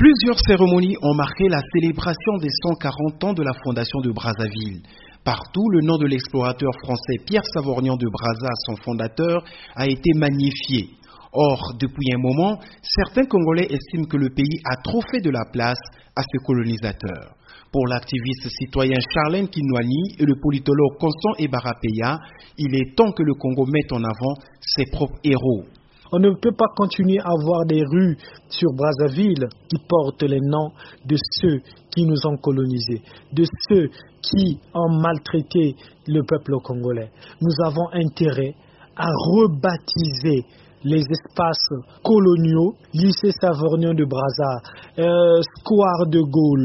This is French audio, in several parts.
Plusieurs cérémonies ont marqué la célébration des 140 ans de la fondation de Brazzaville. Partout, le nom de l'explorateur français Pierre Savorgnan de Brazza, son fondateur, a été magnifié. Or, depuis un moment, certains Congolais estiment que le pays a trop fait de la place à ce colonisateur. Pour l'activiste citoyen Charlène Kinwani et le politologue Constant Ebarapeya, il est temps que le Congo mette en avant ses propres héros. On ne peut pas continuer à avoir des rues sur Brazzaville qui portent les noms de ceux qui nous ont colonisés, de ceux qui ont maltraité le peuple congolais. Nous avons intérêt à rebaptiser les espaces coloniaux, lycée Savorgnan de Brazza, Square de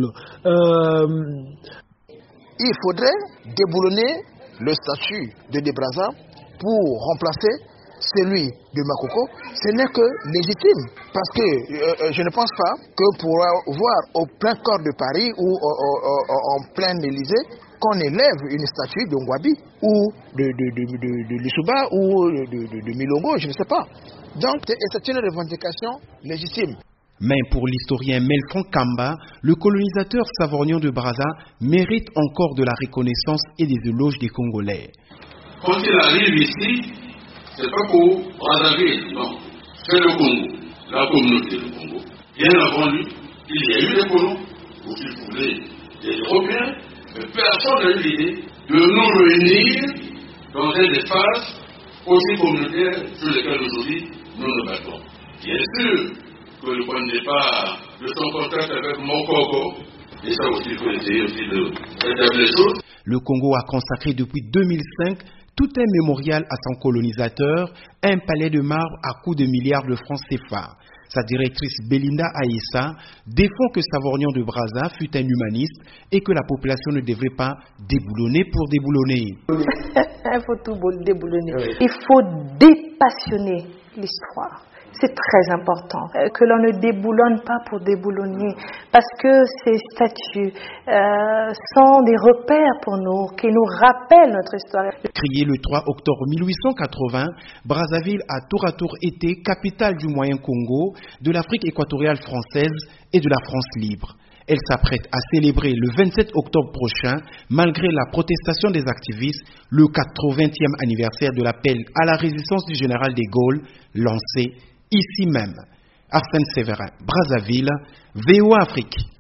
Gaulle. Il faudrait déboulonner le statut de Brazza pour remplacer celui de Makoko. Ce n'est que légitime, parce que je ne pense pas que pour voir au plein corps de Paris ou en plein Élysée qu'on élève une statue de Ngwabi ou de Lissouba ou de Milongo, je ne sais pas. Donc c'est une revendication légitime. Mais pour l'historien Melfon Kamba, le colonisateur Savorgnan de Brazza mérite encore de la reconnaissance et des éloges des Congolais. Quand il arrive ici, c'est pas pour Brazzaville, non. C'est le Congo, la communauté du Congo. Bien avant lui, il y a eu des colons, ou si vous voulez, des Européens, mais personne n'a eu l'idée de nous réunir dans un espace aussi communautaire sur lequel aujourd'hui nous nous battons. Bien sûr que le point de départ de son contact avec Mokoko, et ça aussi il faut essayer aussi de rétablir les choses. Le Congo a consacré depuis 2005 tout un mémorial à son colonisateur, un palais de marbre à coups de milliards de francs CFA. Sa directrice Belinda Aïssa défend que Savorgnan de Brazza fut un humaniste et que la population ne devrait pas déboulonner pour déboulonner. Il faut tout déboulonner. Oui. Il faut dépassionner l'histoire. C'est très important que l'on ne déboulonne pas pour déboulonner, parce que ces statues sont des repères pour nous, qui nous rappellent notre histoire. Créé le 3 octobre 1880, Brazzaville a tour à tour été capitale du Moyen Congo, de l'Afrique équatoriale française et de la France libre. Elle s'apprête à célébrer le 27 octobre prochain, malgré la protestation des activistes, le 80e anniversaire de l'appel à la résistance du général de Gaulle, lancé ici même. Arsène Séverin, Brazzaville, VOA Afrique.